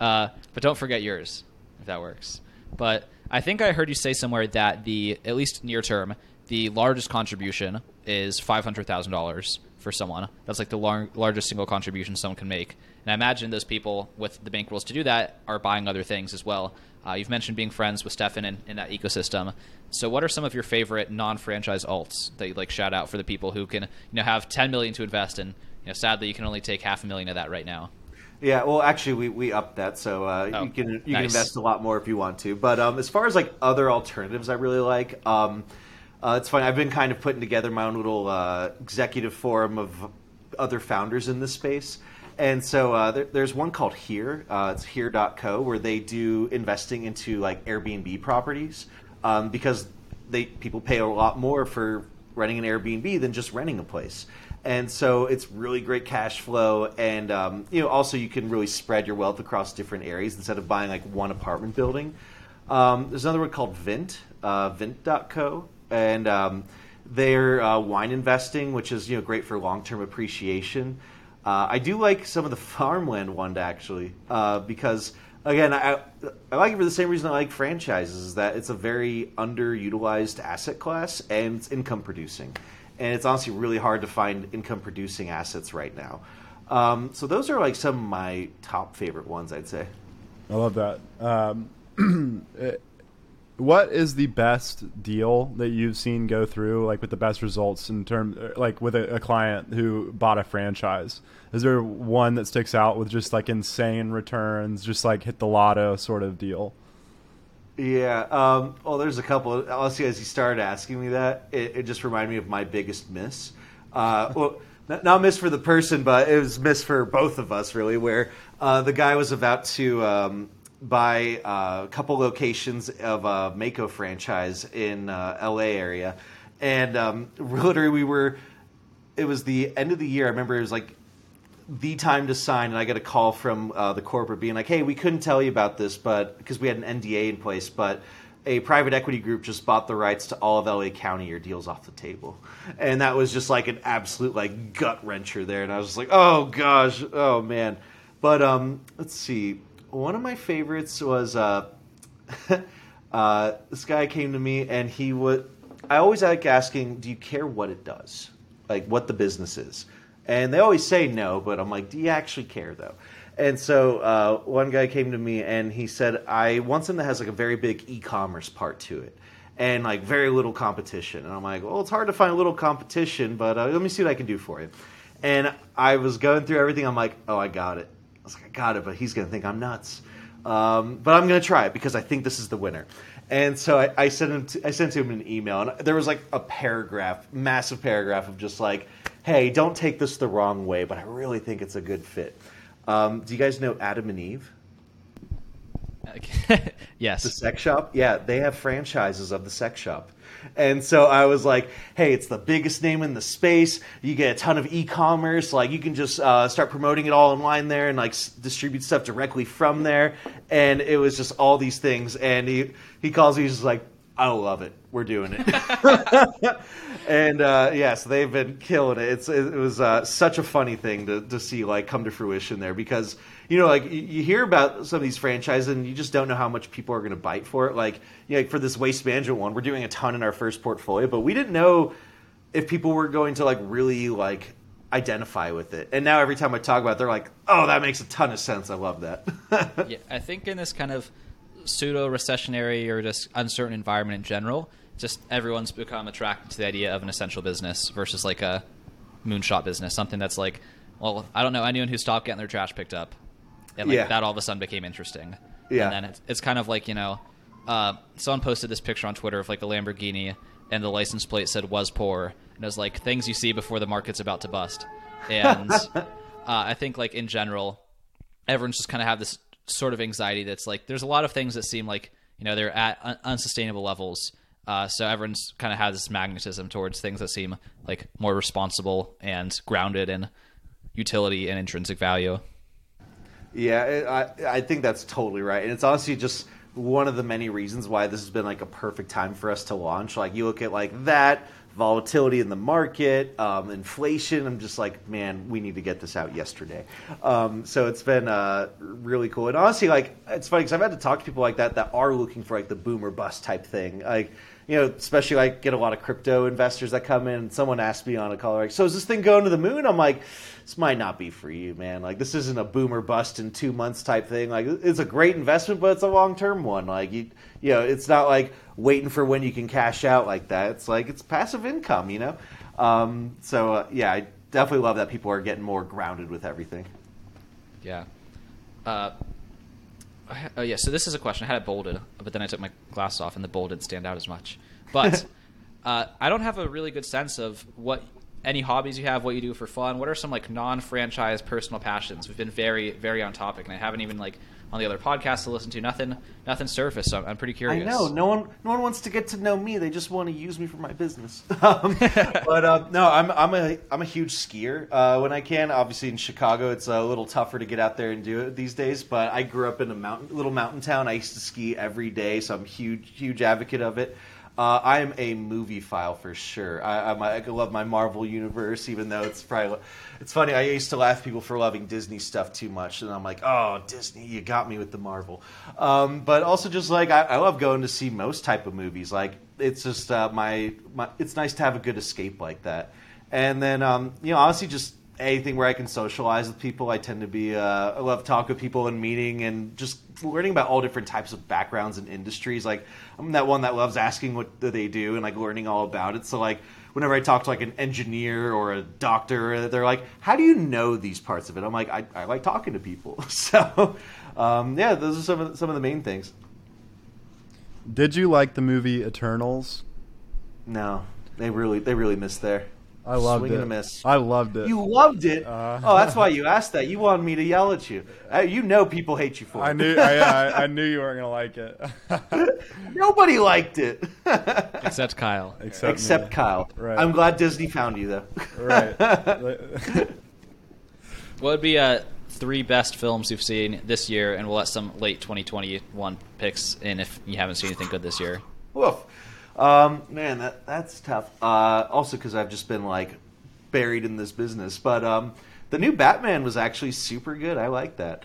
But don't forget yours, if that works. But I think I heard you say somewhere that at least near term, the largest contribution is $500,000 for someone. That's like the largest single contribution someone can make. And I imagine those people with the bankrolls to do that are buying other things as well. You've mentioned being friends with Stefan in that ecosystem. So what are some of your favorite non-franchise alts that you'd like shout out for the people who can have $10 million to invest in? Sadly, you can only take $500,000 of that right now. Yeah, well, actually, we upped that, so you can invest a lot more if you want to. But as far as like other alternatives, I really like. It's funny. I've been kind of putting together my own little executive forum of other founders in this space. And so there's one called Here. It's here.co, where they do investing into like Airbnb properties because people pay a lot more for renting an Airbnb than just renting a place. And so it's really great cash flow. And also you can really spread your wealth across different areas instead of buying like one apartment building. There's another one called Vint, vint.co. And they're wine investing, which is great for long-term appreciation. I do like some of the farmland one actually, because again, I like it for the same reason I like franchises, is that it's a very underutilized asset class and it's income producing. And it's honestly really hard to find income producing assets right now. So those are like some of my top favorite ones, I'd say. I love that. What is the best deal that you've seen go through, like with the best results in terms, like with a client who bought a franchise? Is there one that sticks out with just like insane returns, just like hit the lotto sort of deal? Yeah. Well, there's a couple. Honestly, as you started asking me that, it just reminded me of my biggest miss. Well, not miss for the person, but it was miss for both of us, really, where the guy was about to buy a couple locations of a Mako franchise in LA area. And literally it was the end of the year. I remember it was like the time to sign, and I got a call from the corporate being like, hey, we couldn't tell you about this, but because we had an NDA in place, but a private equity group just bought the rights to all of LA County. Your deal's off the table. And that was just like an absolute like gut wrencher there. And I was just like, oh gosh, oh man. But let's see. One of my favorites was this guy came to me, and I always like asking, do you care what it does? Like what the business is? And they always say no, but I'm like, do you actually care though? And so one guy came to me and he said, I want something that has like a very big e-commerce part to it and like very little competition. And I'm like, well, it's hard to find a little competition, but let me see what I can do for you. And I was going through everything. I'm like, oh, I got it. I was like, I got it, but he's going to think I'm nuts. But I'm going to try it because I think this is the winner. And so I sent him an email, and there was like a paragraph, massive paragraph of just like, hey, don't take this the wrong way, but I really think it's a good fit. Do you guys know Adam and Eve? Yes. The sex shop? Yeah, they have franchises of the sex shop. And so I was like, hey, it's the biggest name in the space. You get a ton of e-commerce. Like, you can just start promoting it all online there and like distribute stuff directly from there. And it was just all these things. And he calls me, he's just like, I love it. We're doing it. And so they've been killing it. It was such a funny thing to see like come to fruition there, because like you hear about some of these franchises and you just don't know how much people are going to bite for it. Like for this waste management one, we're doing a ton in our first portfolio, but we didn't know if people were going to like really like identify with it. And now every time I talk about it, they're like, oh, that makes a ton of sense. I love that. Yeah, I think in this kind of pseudo-recessionary or just uncertain environment in general, just everyone's become attracted to the idea of an essential business versus like a moonshot business, something that's like, well, I don't know anyone who stopped getting their trash picked up, and like that all of a sudden became interesting. And then it's kind of like someone posted this picture on Twitter of like a Lamborghini, and the license plate said "was poor," and it was like things you see before the market's about to bust. And I think like in general, everyone's just kind of have this sort of anxiety that's like there's a lot of things that seem like they're at unsustainable levels, so everyone's kind of has this magnetism towards things that seem like more responsible and grounded in utility and intrinsic value. I think that's totally right, and it's honestly just one of the many reasons why this has been like a perfect time for us to launch. Like you look at like that volatility in the market, inflation. I'm just like, man, we need to get this out yesterday. So it's been really cool. And honestly, like, it's funny because I've had to talk to people like that are looking for like the boom or bust type thing. Like, you know, especially like get a lot of crypto investors that come in. And someone asked me on a call, like, so is this thing going to the moon? I'm like, this might not be for you, man. Like, this isn't a boom or bust in 2 months type thing. Like, it's a great investment, but it's a long-term one. Like, you know, it's not like waiting for when you can cash out like that. It's like, it's passive income, you know? Yeah, I definitely love that people are getting more grounded with everything. Yeah. Yeah, so this is a question. I had it bolded, but then I took my glasses off and the bold didn't stand out as much. But I don't have a really good sense of any hobbies you have, what you do for fun. What are some like non-franchise personal passions? We've been very, very on topic, and I haven't even like on the other podcasts to listen to. Nothing surfaced. So I'm pretty curious. I know no one wants to get to know me. They just want to use me for my business. But no, I'm a huge skier when I can. Obviously in Chicago, it's a little tougher to get out there and do it these days. But I grew up in a little mountain town. I used to ski every day, so I'm a huge advocate of it. I am a movie file for sure. I love my Marvel universe, even though it's funny. I used to laugh at people for loving Disney stuff too much, and I'm like, oh, Disney, you got me with the Marvel. But also just like I love going to see most type of movies. Like it's just it's nice to have a good escape like that. And then you know, honestly, just anything where I can socialize with people. I tend to be I love talking with people and meeting and just learning about all different types of backgrounds and industries. Like I'm that one that loves asking what they do and like learning all about it. So like whenever I talk to like an engineer or a doctor, they're like, how do you know these parts of it? I'm like, I like talking to people. So yeah, those are some of the main things. Did you like the movie Eternals? No, they really missed there. I loved Swing it. and a miss. I loved it. You loved it? Oh, that's why you asked that. You wanted me to yell at you. You know people hate you for it. I knew you weren't going to like it. Nobody liked it. Except Kyle. Except Kyle. Right. I'm glad Disney found you, though. Right. What would be 3 best films you've seen this year, and we'll let some late 2021 picks in if you haven't seen anything good this year. Woof. Man, that's tough. Also, because I've just been like buried in this business. But the new Batman was actually super good. I like that.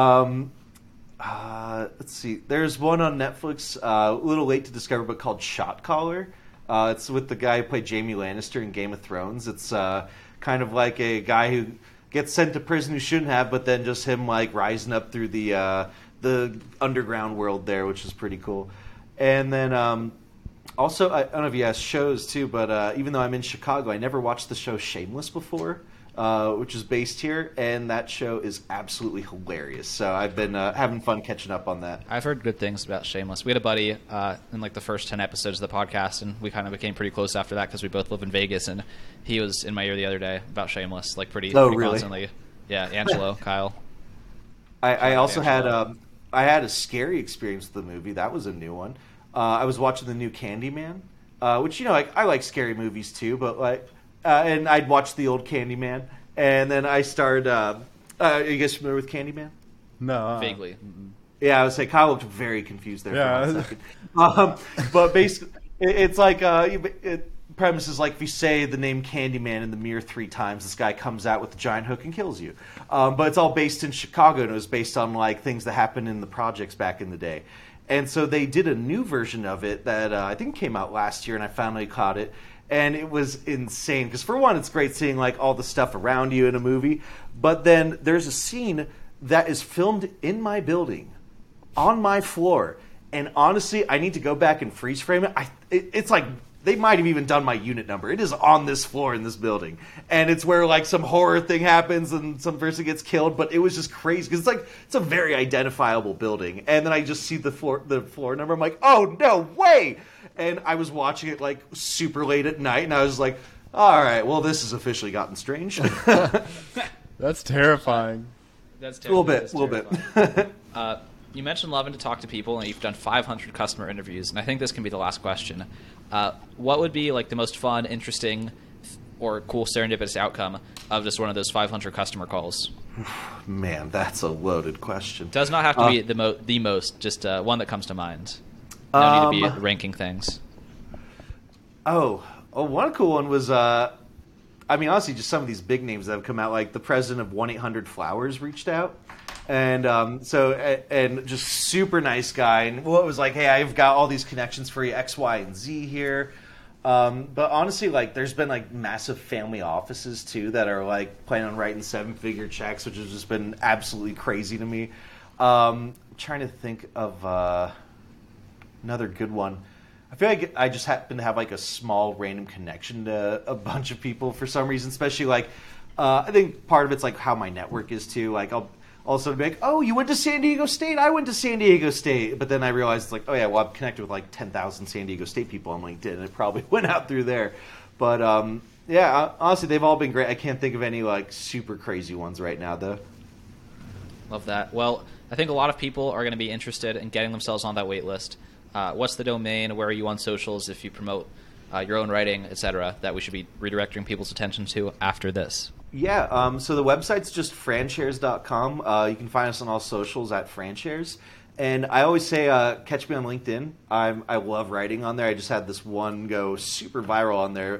Let's see. There's one on Netflix, a little late to discover, but called Shot Caller. It's with the guy who played Jaime Lannister in Game of Thrones. It's kind of like a guy who gets sent to prison who shouldn't have, but then just him like rising up through the underground world there, which is pretty cool. And then also, I don't know if you asked shows too, but even though I'm in Chicago, I never watched the show Shameless before, which is based here, and that show is absolutely hilarious. So I've been having fun catching up on that. I've heard good things about Shameless. We had a buddy in like the first 10 episodes of the podcast, and we kind of became pretty close after that because we both live in Vegas, and he was in my ear the other day about Shameless, like pretty really? constantly. Yeah, Angelo, Kyle. I also had I had a scary experience with the movie. That was a new one. I was watching the new Candyman, which, you know, I like scary movies too, but like, and I'd watched the old Candyman, and then I started. Are you guys familiar with Candyman? No. Vaguely. Yeah, I would say Kyle looked very confused there Yeah. for 1 second. But basically, it's like premise is like if you say the name Candyman in the mirror 3 times, this guy comes out with a giant hook and kills you. But it's all based in Chicago, and it was based on like things that happened in the projects back in the day. And so they did a new version of it that I think came out last year, and I finally caught it. And it was insane. Because for one, it's great seeing like all the stuff around you in a movie. But then there's a scene that is filmed in my building, on my floor. And honestly, I need to go back and freeze frame it. It's like they might have even done my unit number. It is on this floor in this building. And it's where like some horror thing happens and some person gets killed. But it was just crazy because it's a very identifiable building. And then I just see the floor number. I'm like, oh, no way. And I was watching it like super late at night. And I was like, all right, well, this has officially gotten strange. That's terrifying. That's a little bit. You mentioned loving to talk to people, and you've done 500 customer interviews, and I think this can be the last question. What would be like the most fun, interesting, or cool serendipitous outcome of just one of those 500 customer calls? Man, that's a loaded question. Does not have to be the most, just one that comes to mind. No need to be ranking things. Oh, Oh, one cool one was, honestly, just some of these big names that have come out, like the president of 1-800-Flowers reached out. And and just super nice guy. And well, it was like, hey, I've got all these connections for you, X, Y, and Z here. But honestly, like, there's been like massive family offices too that are like planning on writing 7-figure checks, which has just been absolutely crazy to me. Trying to think of another good one. I feel like I just happen to have like a small random connection to a bunch of people for some reason, especially like I think part of it's like how my network is too. Like I'll also be like, oh, you went to San Diego State? I went to San Diego State. But then I realized, like, oh yeah, well, I'm connected with like 10,000 San Diego State people on LinkedIn, and it probably went out through there. But yeah, honestly, they've all been great. I can't think of any like super crazy ones right now, though. Love that. Well, I think a lot of people are going to be interested in getting themselves on that wait list. What's the domain? Where are you on socials if you promote your own writing, etc., that we should be redirecting people's attention to after this? Yeah, so the website's just franshares.com. You can find us on all socials at Franshares. And I always say, catch me on LinkedIn. I love writing on there. I just had this one go super viral on there.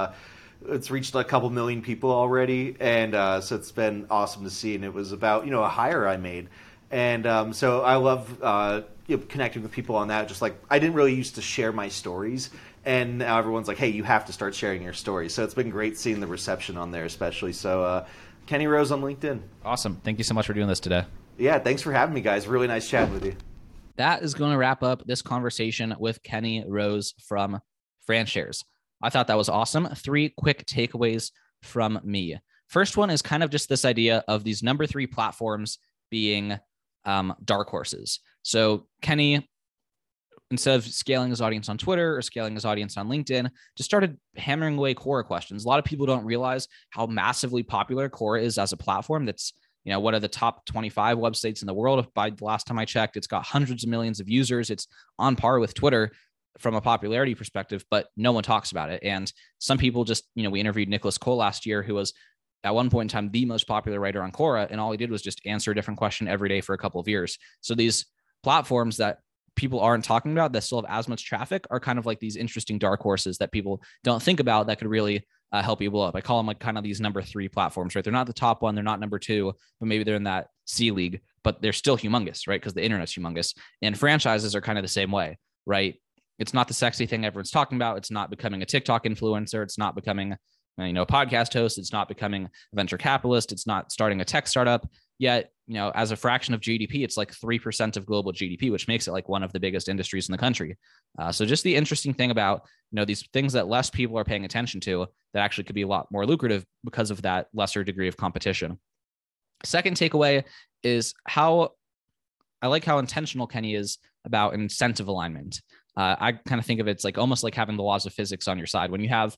It's reached a couple million people already, and so it's been awesome to see. And it was about a hire I made. And so I love connecting with people on that. Just like I didn't really used to share my stories, and now everyone's like, "Hey, you have to start sharing your stories." So it's been great seeing the reception on there, especially. So Kenny Rose on LinkedIn. Awesome. Thank you so much for doing this today. Yeah, thanks for having me, guys. Really nice chatting with you. That is going to wrap up this conversation with Kenny Rose from Franshares. I thought that was awesome. 3 quick takeaways from me. First one is kind of just this idea of these number 3 platforms being dark horses. So Kenny, instead of scaling his audience on Twitter or scaling his audience on LinkedIn, just started hammering away Quora questions. A lot of people don't realize how massively popular Quora is as a platform. That's one of the top 25 websites in the world. By the last time I checked, it's got hundreds of millions of users. It's on par with Twitter from a popularity perspective, but no one talks about it. And some people just, we interviewed Nicholas Cole last year, who was at one point in time the most popular writer on Quora, and all he did was just answer a different question every day for a couple of years. So these platforms that people aren't talking about that still have as much traffic are kind of like these interesting dark horses that people don't think about that could really help you blow up. I call them like kind of these number 3 platforms, right? They're not the top one, they're not number 2, but maybe they're in that C league, but they're still humongous, right? Because the internet's humongous. And franchises are kind of the same way, right? It's not the sexy thing everyone's talking about. It's not becoming a TikTok influencer. It's not becoming a podcast host. It's not becoming a venture capitalist. It's not starting a tech startup. Yet, as a fraction of GDP, it's like 3% of global GDP, which makes it like one of the biggest industries in the country. So just the interesting thing about, these things that less people are paying attention to that actually could be a lot more lucrative because of that lesser degree of competition. Second takeaway is how I like how intentional Kenny is about incentive alignment. I kind of think of it's like almost like having the laws of physics on your side. When you have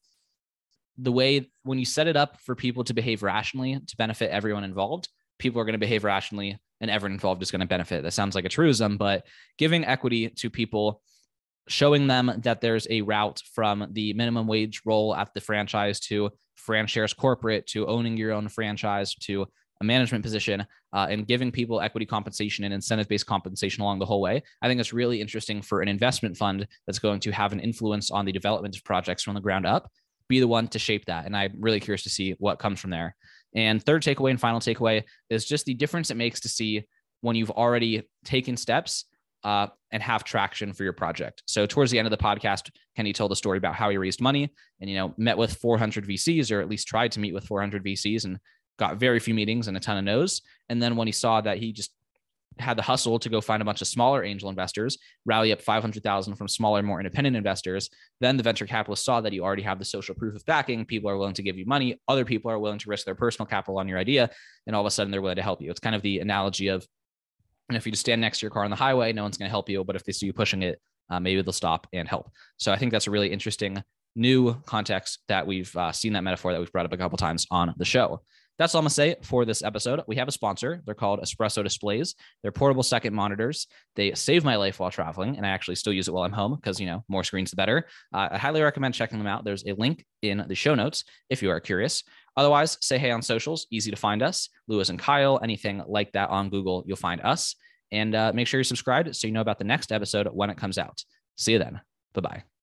when you set it up for people to behave rationally to benefit everyone involved, people are going to behave rationally and everyone involved is going to benefit. That sounds like a truism, but giving equity to people, showing them that there's a route from the minimum wage role at the franchise to Franshares corporate to owning your own franchise to a management position, and giving people equity compensation and incentive-based compensation along the whole way. I think it's really interesting for an investment fund that's going to have an influence on the development of projects from the ground up, be the one to shape that. And I'm really curious to see what comes from there. And third takeaway and final takeaway is just the difference it makes to see when you've already taken steps and have traction for your project. So towards the end of the podcast, Kenny told a story about how he raised money and, met with 400 VCs, or at least tried to meet with 400 VCs, and got very few meetings and a ton of no's. And then when he saw that he just had the hustle to go find a bunch of smaller angel investors, rally up 500,000 from smaller, more independent investors, then the venture capitalist saw that you already have the social proof of backing. People are willing to give you money. Other people are willing to risk their personal capital on your idea. And all of a sudden they're willing to help you. It's kind of the analogy of, and if you just stand next to your car on the highway, no one's going to help you. But if they see you pushing it, maybe they'll stop and help. So I think that's a really interesting new context that we've seen, that metaphor that we've brought up a couple times on the show. That's all I'm going to say for this episode. We have a sponsor. They're called Espresso Displays. They're portable second monitors. They save my life while traveling, and I actually still use it while I'm home because, more screens, the better. I highly recommend checking them out. There's a link in the show notes if you are curious. Otherwise, say hey on socials. Easy to find us. Lewis and Kyle, anything like that on Google, you'll find us. And make sure you're subscribed so you know about the next episode when it comes out. See you then. Bye-bye.